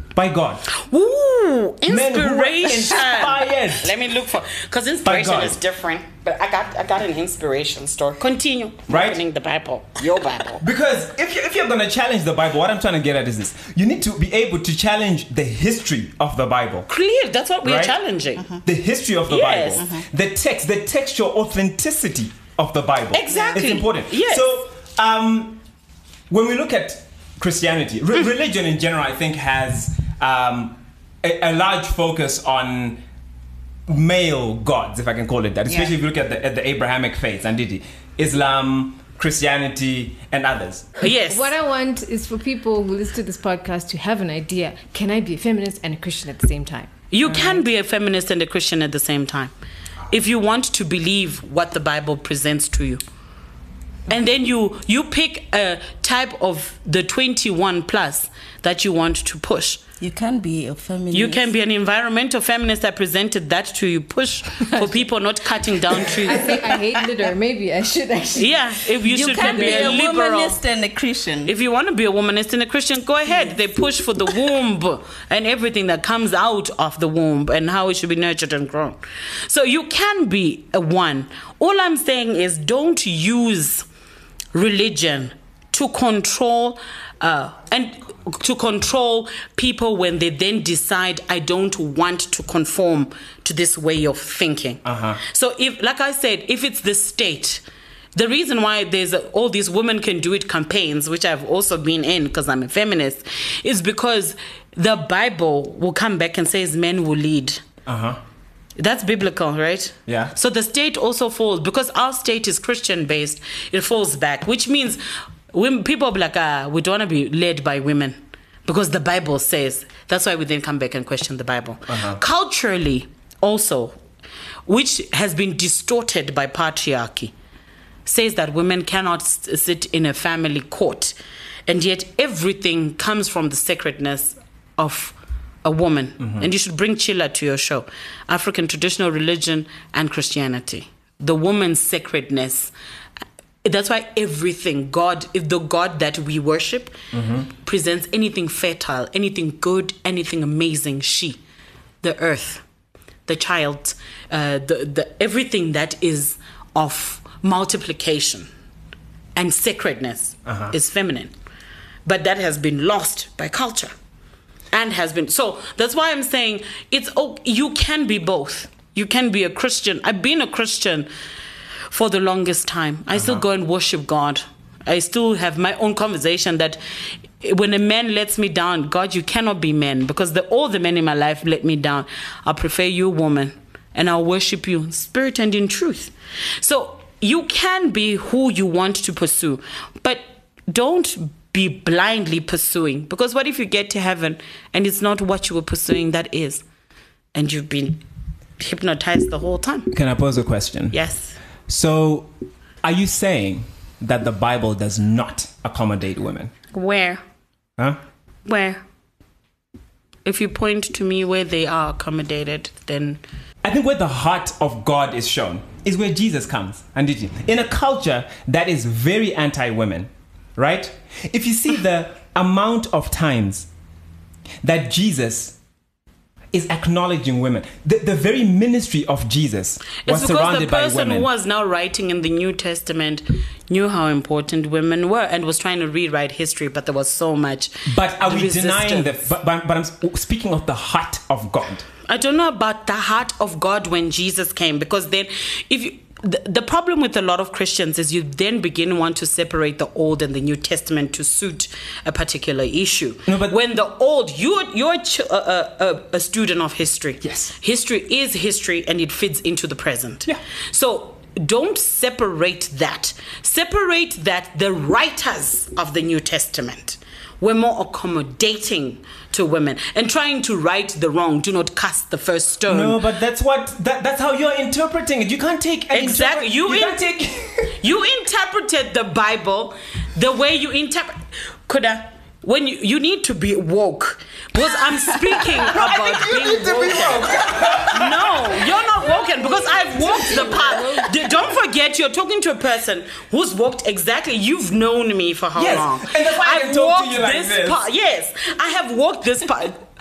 Speaker 3: by God.
Speaker 4: Ooh,
Speaker 3: Men who were
Speaker 4: inspiration.
Speaker 3: inspired.
Speaker 4: Let me look for, because inspiration
Speaker 3: God.
Speaker 4: is different. But I got an inspiration story. Continue.
Speaker 3: Right?
Speaker 4: Opening the Bible, your Bible.
Speaker 3: Because if you're going to challenge the Bible, what I'm trying to get at is this. You need to be able to challenge the history of the Bible.
Speaker 4: Clear. That's what we're
Speaker 3: Right?
Speaker 4: challenging.
Speaker 3: The history of the
Speaker 4: Yes.
Speaker 3: Bible. The text, the textual authenticity of the Bible.
Speaker 4: Exactly.
Speaker 3: It's important.
Speaker 4: Yes.
Speaker 3: So, when we look at Christianity, religion in general, I think, has a large focus on male gods, if I can call it that. Especially if you look at the Abrahamic faiths, and Islam, Christianity, and others.
Speaker 4: Yes.
Speaker 2: What I want is for people who listen to this podcast to have an idea. Can I be a feminist and a Christian at the same time?
Speaker 4: You can be a feminist and a Christian at the same time. If you want to believe what the Bible presents to you. And then you pick a type of the 21 plus that you want to push.
Speaker 5: You can be a feminist.
Speaker 4: You can be an environmental feminist. I presented that to you. Push for people not cutting down trees.
Speaker 2: I think I hate litter. Maybe I should actually.
Speaker 4: Yeah, if you should
Speaker 5: can
Speaker 4: be a liberal.
Speaker 5: womanist and a Christian.
Speaker 4: If you want to be a womanist and a Christian, go ahead. They push for the womb and everything that comes out of the womb and how it should be nurtured and grown. So you can be a one. All I'm saying is don't use religion to control people when they then decide, I don't want to conform to this way of thinking. So if, like I said, if it's the state, the reason why there's all these women can do it campaigns, which I've also been in because I'm a feminist, is because the Bible will come back and says men will lead. That's biblical, right?
Speaker 3: Yeah.
Speaker 4: So the state also falls, because our state is Christian based, it falls back, which means when people be like, we don't want to be led by women because the Bible says. That's why we then come back and question the Bible. Culturally also, which has been distorted by patriarchy, says that women cannot sit in a family court, and yet everything comes from the sacredness of a woman. And you should bring Chila to your show. African traditional religion and Christianity. The woman's sacredness. That's why everything, God, if the God that we worship presents anything fertile, anything good, anything amazing, she, the earth, the child, the everything that is of multiplication and sacredness is feminine. But that has been lost by culture. And has been so. That's why I'm saying you can be both. You can be a Christian. I've been a Christian for the longest time. I still go and worship God. I still have my own conversation that when a man lets me down, God, you cannot be men, because all the men in my life let me down. I prefer you, woman, and I'll worship you in spirit and in truth. So you can be who you want to pursue, but don't be blindly pursuing, because what if you get to heaven and it's not what you were pursuing that is, and you've been hypnotized the whole time?
Speaker 3: Can I pose a question?
Speaker 4: Yes.
Speaker 3: So, are you saying that the Bible does not accommodate women?
Speaker 4: Where?
Speaker 3: Huh?
Speaker 4: Where? If you point to me where they are accommodated, then
Speaker 3: I think where the heart of God is shown is where Jesus comes. And in a culture that is very anti-women, right? If you see the amount of times that Jesus is acknowledging women, the very ministry of Jesus was surrounded by women.
Speaker 4: It's because the person who was now writing in the New Testament knew how important women were and was trying to rewrite history, but there was so much
Speaker 3: But are we
Speaker 4: resistance.
Speaker 3: denying that? But I'm speaking of the heart of God.
Speaker 4: I don't know about the heart of God when Jesus came, because then if you... The problem with a lot of Christians is you then begin want to separate the Old and the New Testament to suit a particular issue.
Speaker 3: No, but
Speaker 4: when the Old, you're a student of history.
Speaker 3: Yes.
Speaker 4: History is history and it fits into the present.
Speaker 3: Yeah.
Speaker 4: So don't separate that. Separate that the writers of the New Testament were more accommodating to women and trying to right the wrong. Do not cast the first stone.
Speaker 3: No, but that's how you're interpreting it. You can't take
Speaker 4: Exactly. You interpreted the Bible the way you interpret. When you need to be woke, because I'm speaking about being woke. No, you're not woken, because I've walked the path. Don't forget, you're talking to a person who's walked exactly. You've known me for how long?
Speaker 3: And that's why I can talk to you like this.
Speaker 4: Yes, I have walked this path.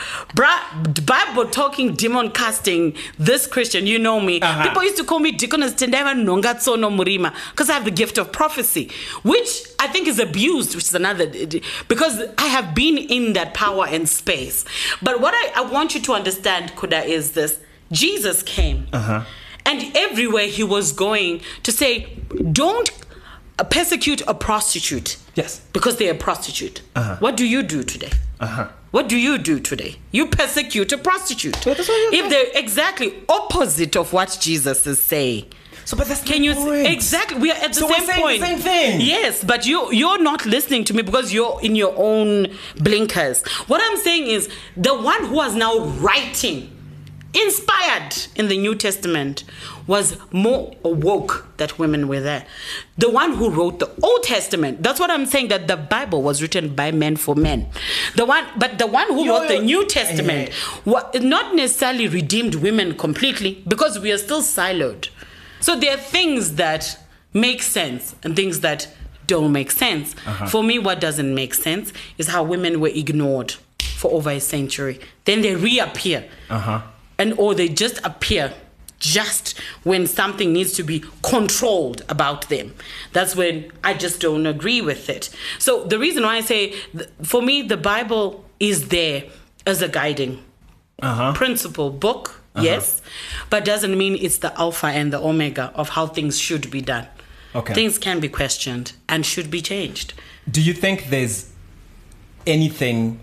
Speaker 4: Bible talking, demon casting, this Christian, you know me. People used to call me Deaconess Tendeva Nongatsono Murima because I have the gift of prophecy, which I think is abused, which is another, because I have been in that power and space. But what I want you to understand, Kuda, is this. Jesus came, and everywhere he was going to say, don't persecute a prostitute.
Speaker 3: Yes.
Speaker 4: Because they're a prostitute. What do you do today? What do you do today? You persecute a prostitute.
Speaker 3: So that's what
Speaker 4: if they're exactly opposite of what Jesus is saying.
Speaker 3: So, but that's
Speaker 4: Can
Speaker 3: the
Speaker 4: you
Speaker 3: point.
Speaker 4: exactly? We are at the
Speaker 3: So
Speaker 4: same
Speaker 3: we're saying
Speaker 4: point.
Speaker 3: the same thing.
Speaker 4: Yes, but you're not listening to me because you're in your own blinkers. What I'm saying is the one who was now writing, inspired in the New Testament, was more awoke that women were there. The one who wrote the Old Testament, that's what I'm saying, that the Bible was written by men for men. The one who wrote the New Testament not necessarily redeemed women completely, because we are still siloed. So there are things that make sense and things that don't make sense. For me, what doesn't make sense is how women were ignored for over a century. Then they reappear. Or they just appear just when something needs to be controlled about them. That's when I just don't agree with it. So the reason why I say, for me, the Bible is there as a guiding principle book, yes, but doesn't mean it's the alpha and the omega of how things should be done.
Speaker 3: Okay.
Speaker 4: Things can be questioned and should be changed.
Speaker 3: Do you think there's anything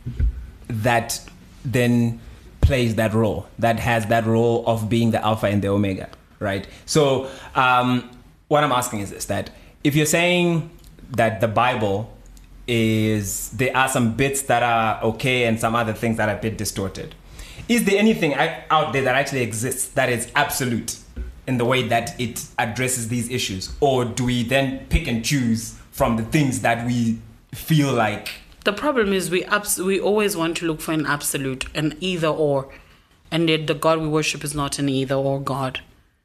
Speaker 3: that then plays that role, that has that role of being the alpha and the omega, right? So what I'm asking is this, that if you're saying that the Bible there are some bits that are okay and some other things that are a bit distorted, is there anything out there that actually exists that is absolute in the way that it addresses these issues? Or do we then pick and choose from the things that we feel like?
Speaker 4: The problem is we always want to look for an absolute, an either or. And yet the God we worship is not an either or God.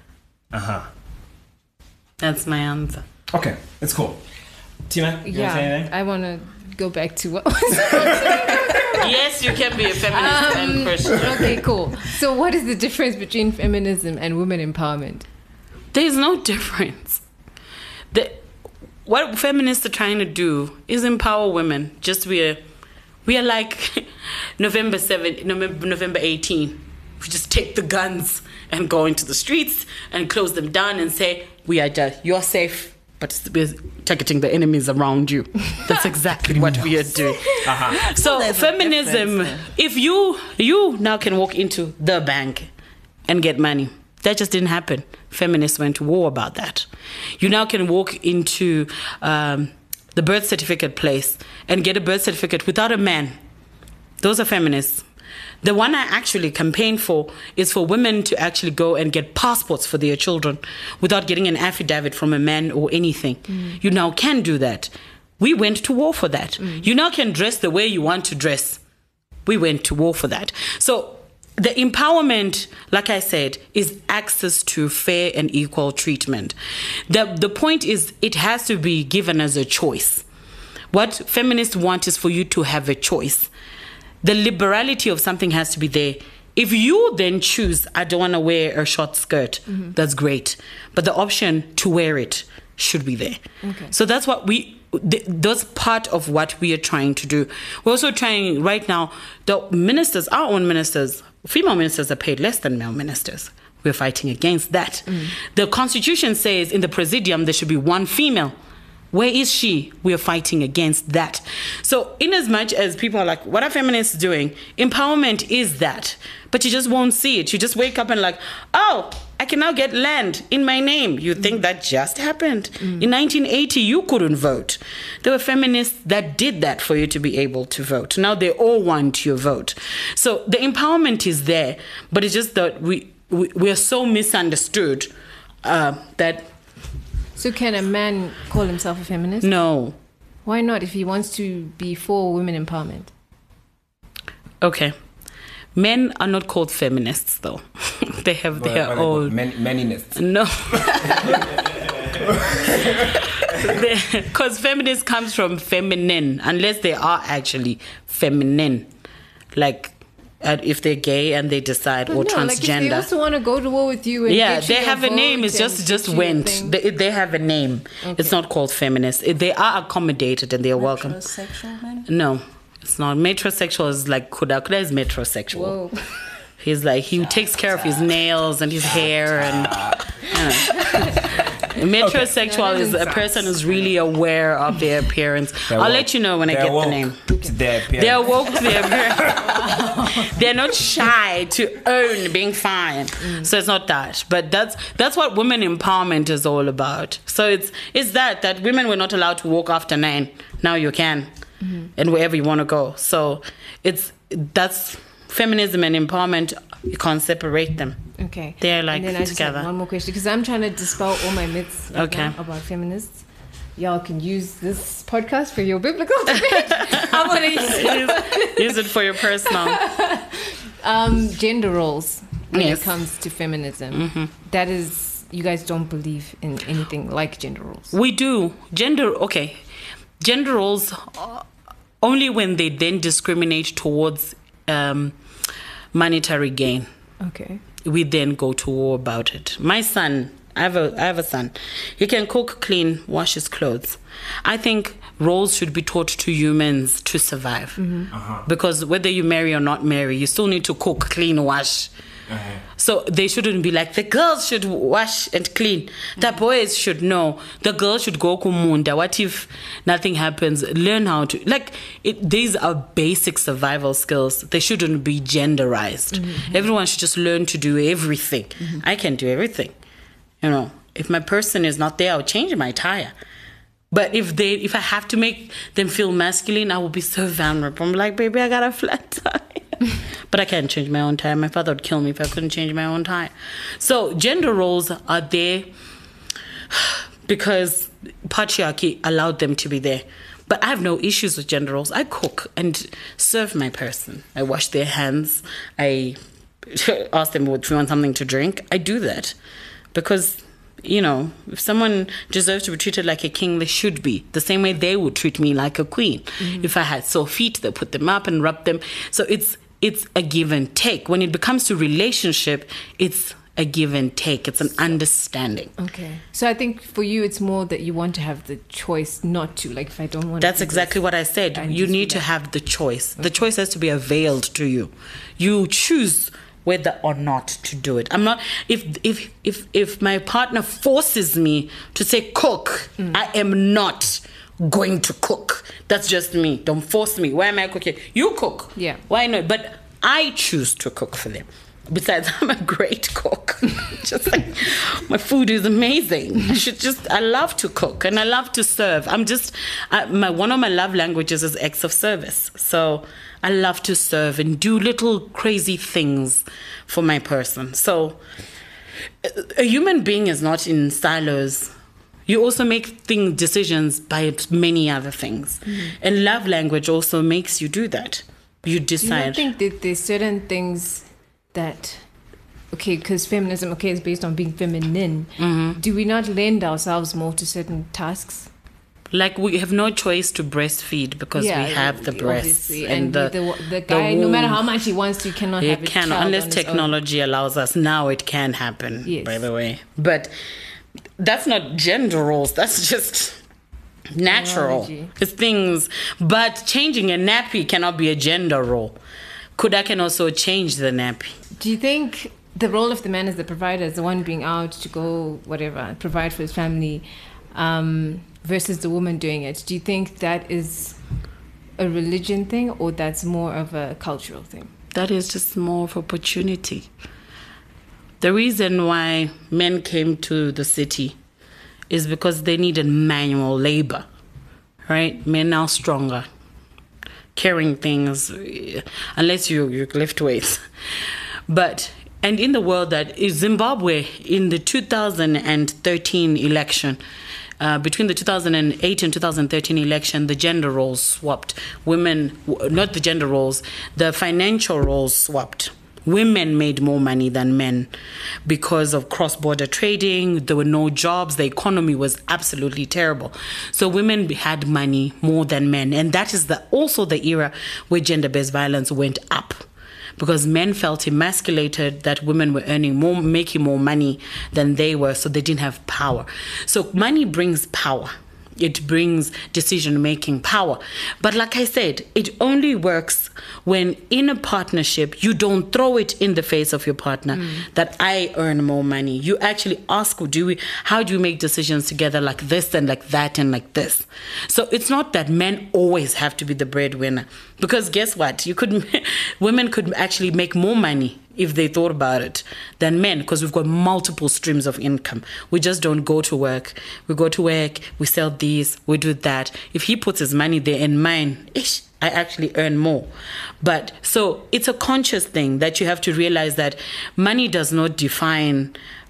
Speaker 4: That's my answer.
Speaker 3: Okay, it's cool. Tina, you want to say anything?
Speaker 2: I want to go back to what was
Speaker 4: Yes, you can be a feminist and Christian.
Speaker 2: Okay, cool. So what is the difference between feminism and women empowerment?
Speaker 4: There's no difference. What feminists are trying to do is empower women. Just we are like November 18. We just take the guns and go into the streets and close them down and say, you're safe, but we're targeting the enemies around you. That's exactly what we are doing. So feminism, if you now can walk into the bank and get money, that just didn't happen. Feminists went to war about that. You now can walk into the birth certificate place and get a birth certificate without a man. Those are feminists. The one I actually campaign for is for women to actually go and get passports for their children without getting an affidavit from a man or anything. You now can do that. We went to war for that. You now can dress the way you want to dress. We went to war for that. So the empowerment, like I said, is access to fair and equal treatment. The point is it has to be given as a choice. What feminists want is for you to have a choice. The liberality of something has to be there. If you then choose, I don't want to wear a short skirt, that's great. But the option to wear it should be there. Okay. So that's what that's part of what we are trying to do. We're also trying right now, the ministers, our own ministers, female ministers are paid less than male ministers. We're fighting against that. The Constitution says in the Presidium there should be one female. Where is she? We are fighting against that. So in as much as people are like, what are feminists doing? Empowerment is that. But you just won't see it. You just wake up and like, oh, I can now get land in my name. You think that just happened. In 1980, you couldn't vote. There were feminists that did that for you to be able to vote. Now they all want your vote. So the empowerment is there. But it's just that we are so misunderstood that...
Speaker 2: So can a man call himself a feminist?
Speaker 4: No.
Speaker 2: Why not if he wants to be for women empowerment?
Speaker 4: Okay. Men are not called feminists, though. They have their own...
Speaker 3: Maninists.
Speaker 4: No. Because feminist comes from feminine, unless they are actually feminine. Like if they're gay and they decide, or
Speaker 2: Like if
Speaker 4: transgender.
Speaker 2: they also want to go to war with you. And
Speaker 4: Yeah,
Speaker 2: get you
Speaker 4: they have a
Speaker 2: vote
Speaker 4: name. It's
Speaker 2: and
Speaker 4: just
Speaker 2: get you a
Speaker 4: went.
Speaker 2: thing.
Speaker 4: They have a name. It's not called feminist. They are accommodated and they're welcome.
Speaker 5: Metrosexual man?
Speaker 4: No, it's not. Metrosexual is like Kuda. Kuda is metrosexual.
Speaker 2: Whoa.
Speaker 4: He's like, he takes care of his nails and his hair and. Metrosexual is a person who's really aware of their appearance. I'll let you know when I get the name. They're woke to their appearance. They're not shy to own being fine. So it's not that. But that's what women empowerment is all about. So it's that women were not allowed to walk after 9. Now you can. And wherever you want to go. So that's feminism and empowerment. You can't separate them.
Speaker 2: Okay.
Speaker 4: They're like
Speaker 2: and then I just
Speaker 4: together.
Speaker 2: have one more question because I'm trying to dispel all my myths
Speaker 4: Okay.
Speaker 2: now about feminists. Y'all can use this podcast for your biblical debate. I'm gonna use it.
Speaker 4: Use it for your personal.
Speaker 2: Gender roles when
Speaker 4: Yes.
Speaker 2: it comes to feminism. That is, you guys don't believe in anything like gender roles.
Speaker 4: We do. Gender roles only when they then discriminate towards monetary gain.
Speaker 2: Okay.
Speaker 4: We then go to war about it. My son, I have a son. He can cook, clean, wash his clothes. I think roles should be taught to humans to survive. Because whether you marry or not marry, you still need to cook, clean, wash. So they shouldn't be like, the girls should wash and clean. The boys should know. The girls should go kumunda. What if nothing happens? Learn how to. These are basic survival skills. They shouldn't be genderized. Everyone should just learn to do everything. I can do everything. If my person is not there, I'll change my tire. But if I have to make them feel masculine, I will be so vulnerable. I'm like, baby, I got a flat tire. But I can't change my own tire. My father would kill me if I couldn't change my own tire. So gender roles are there because patriarchy allowed them to be there. But I have no issues with gender roles. I cook and serve my person. I wash their hands. I ask them if you want something to drink. I do that because, if someone deserves to be treated like a king, they should be. The same way they would treat me like a queen. If I had sore feet, they put them up and rub them. So it's a give and take. When it becomes to relationship, it's a give and take. It's an understanding.
Speaker 2: Okay. So I think for you, it's more that you want to have the choice not to. Like if I don't want to.
Speaker 4: That's exactly what I said.
Speaker 2: And
Speaker 4: You
Speaker 2: just
Speaker 4: need
Speaker 2: do
Speaker 4: to
Speaker 2: that.
Speaker 4: have the choice. The choice has to be availed to you. You choose whether or not to do it. I'm not. If my partner forces me to say cook, I am not going to cook. That's just me. Don't force me. Why am I cooking? You cook.
Speaker 2: Yeah.
Speaker 4: Why not? But I choose to cook for them. Besides, I'm a great cook. Just like, my food is amazing. I love to cook and I love to serve. One of my love languages is acts of service. So I love to serve and do little crazy things for my person. So a human being is not in silos. You also make decisions by many other things. And love language also makes you do that. You
Speaker 2: Do you
Speaker 4: decide.
Speaker 2: not think that there's certain things that, because feminism, is based on being feminine. Do we not lend ourselves more to certain tasks?
Speaker 4: Like we have no choice to breastfeed because we have the breasts
Speaker 2: obviously.
Speaker 4: and
Speaker 2: the guy, no matter how much he wants to, cannot
Speaker 4: he
Speaker 2: have a
Speaker 4: cannot
Speaker 2: child
Speaker 4: unless
Speaker 2: on his own.
Speaker 4: technology allows us. Now it can happen.
Speaker 2: Yes.
Speaker 4: By the way, but that's not gender roles. That's just natural.
Speaker 2: Biology.
Speaker 4: It's things. But changing a nappy cannot be a gender role. Kuda can also change the nappy.
Speaker 2: Do you think the role of the man as the provider, as the one being out to go, whatever, provide for his family, versus the woman doing it, do you think that is a religion thing or that's more of a cultural thing?
Speaker 4: That is just more of opportunity. The reason why men came to the city is because they needed manual labor, right? Men are stronger, carrying things, unless you lift weights. And in the world that is Zimbabwe, in the 2013 election, between the 2008 and 2013 election, the gender roles swapped. Women, not the gender roles, the financial roles swapped. Women made more money than men because of cross-border trading. There were no jobs. The economy was absolutely terrible. So women had money more than men. And that is also the era where gender-based violence went up. because men felt emasculated that women were earning more, making more money than they were, so they didn't have power. So money brings power. It brings decision-making power. But like I said, it only works when in a partnership, you don't throw it in the face of your partner that I earn more money. You actually ask, how do we make decisions together like this and like that and like this? So it's not that men always have to be the breadwinner. Because guess what? Women could actually make more money if they thought about it than men, because we've got multiple streams of income. We just don't go to work. We go to work, we sell these, we do that. If he puts his money there and mine, I actually earn more. But so it's a conscious thing that you have to realize that money does not define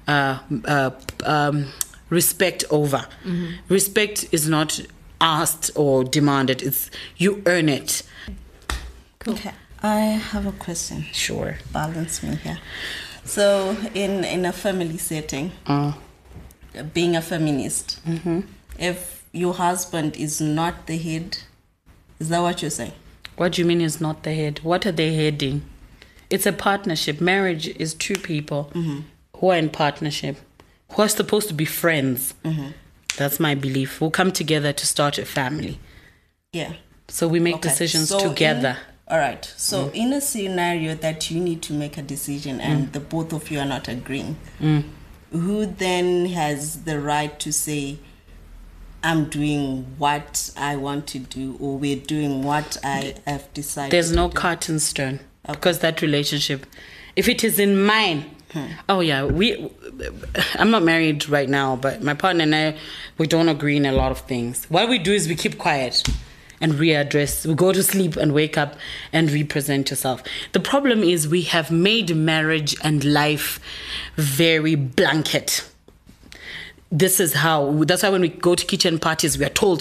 Speaker 4: respect over. Respect is not asked or demanded. It's you earn it.
Speaker 2: Cool.
Speaker 5: Okay. I have a question.
Speaker 4: Sure.
Speaker 5: Balance me here. So, in a family setting, being a feminist, if your husband is not the head, is that what you're saying?
Speaker 4: What do you mean is not the head? What are they heading? It's a partnership. Marriage is two people who are in partnership, who are supposed to be friends. That's my belief. Who come together to start a family.
Speaker 5: Yeah.
Speaker 4: So we make decisions together.
Speaker 5: All right. So in a scenario that you need to make a decision and the both of you are not agreeing, who then has the right to say, I'm doing what I want to do, or we're doing what I have decided
Speaker 4: There's
Speaker 5: to
Speaker 4: no
Speaker 5: do?
Speaker 4: cut in stone. Because that relationship, if it is in mine, oh yeah, I'm not married right now, but my partner and I, we don't agree in a lot of things. What we do is we keep quiet and readdress. We go to sleep and wake up and represent yourself. The problem is we have made marriage and life very blanket. This is how, that's why when we go to kitchen parties, we are told,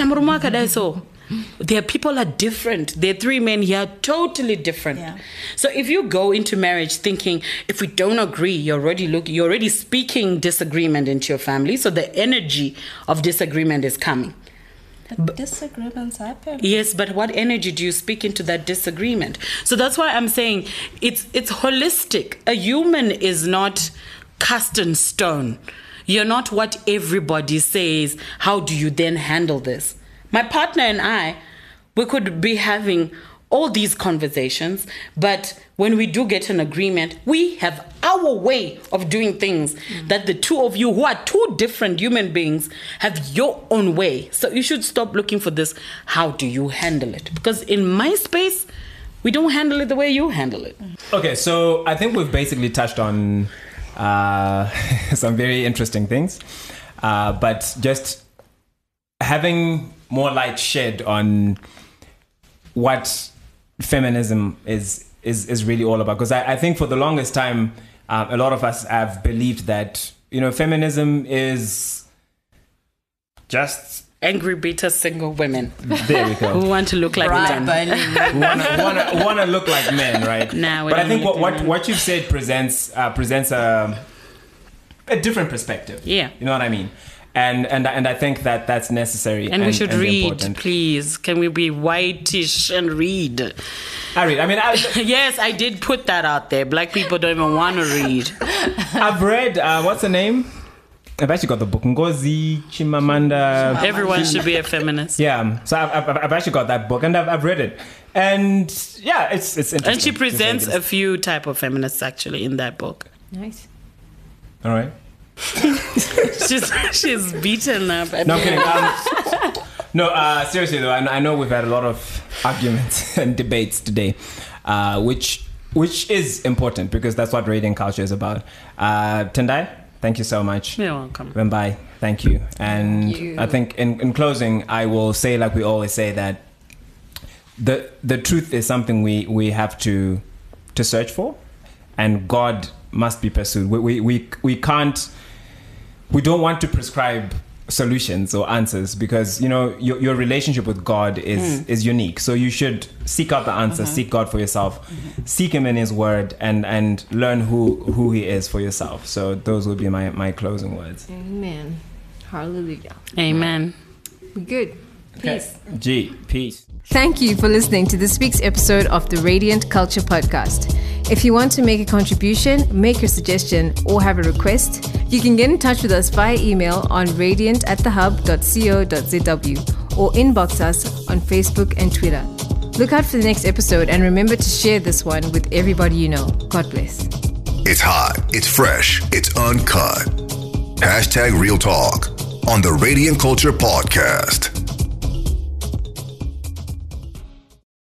Speaker 4: their people are different. There are three men here, totally different.
Speaker 5: Yeah.
Speaker 4: So if you go into marriage thinking, if we don't agree, you're already speaking disagreement into your family. So the energy of disagreement is coming.
Speaker 5: But disagreements happen.
Speaker 4: Yes, but what energy do you speak into that disagreement? So that's why I'm saying it's holistic. A human is not cast in stone. You're not what everybody says. How do you then handle this? My partner and I, we could be having all these conversations, but when we do get an agreement, we have our way of doing things that the two of you, who are two different human beings, have your own way. So you should stop looking for this, how do you handle it? Because in my space, we don't handle it the way you handle it.
Speaker 3: Okay, so I think we've basically touched on some very interesting things, but just having more light shed on what feminism is really all about, because I think for the longest time a lot of us have believed that, you know, feminism is just
Speaker 4: Angry, bitter, single women
Speaker 3: there we go
Speaker 4: who want to look like men.
Speaker 3: who want to look like men, right?
Speaker 4: Nah,
Speaker 3: but I think what you've said presents a different perspective.
Speaker 4: Yeah,
Speaker 3: you know what I mean. And I think that's necessary.
Speaker 4: And we should read,
Speaker 3: important.
Speaker 4: Please. Can we be whitish and read?
Speaker 3: I read. I mean,
Speaker 4: yes, I did put that out there. Black people don't even want to read.
Speaker 3: I've read, what's her name? I've actually got the book, Ngozi Chimamanda.
Speaker 4: Everyone should be a feminist.
Speaker 3: Yeah, so I've actually got that book, and I've read it. And yeah, it's interesting.
Speaker 4: And she presents a few type of feminists actually in that book.
Speaker 2: Nice.
Speaker 3: All right.
Speaker 4: she's beaten up.
Speaker 3: No, I'm kidding. No, seriously though, I know we've had a lot of arguments and debates today, which is important because that's what radiant culture is about. Tendai, thank you so much.
Speaker 4: You're welcome.
Speaker 3: Wembai, thank you. And
Speaker 2: Thank you.
Speaker 3: I think in closing, I will say, like we always say, that the truth is something we have to search for, and God must be pursued. We can't. We don't want to prescribe solutions or answers because, you know, your relationship with God is unique. So you should seek out the answers, seek God for yourself, seek Him in His Word, and learn who He is for yourself. So those would be my closing words.
Speaker 2: Amen. Hallelujah.
Speaker 4: Amen.
Speaker 2: We good. Peace.
Speaker 3: Okay. G. Peace.
Speaker 2: Thank you for listening to this week's episode of the Radiant Culture Podcast. If you want to make a contribution, make your suggestion, or have a request, you can get in touch with us via email on radiant@thehub.co.zw or inbox us on Facebook and Twitter. Look out for the next episode and remember to share this one with everybody you know. God bless.
Speaker 1: It's hot, it's fresh, it's uncut. #Real Talk on the Radiant Culture Podcast.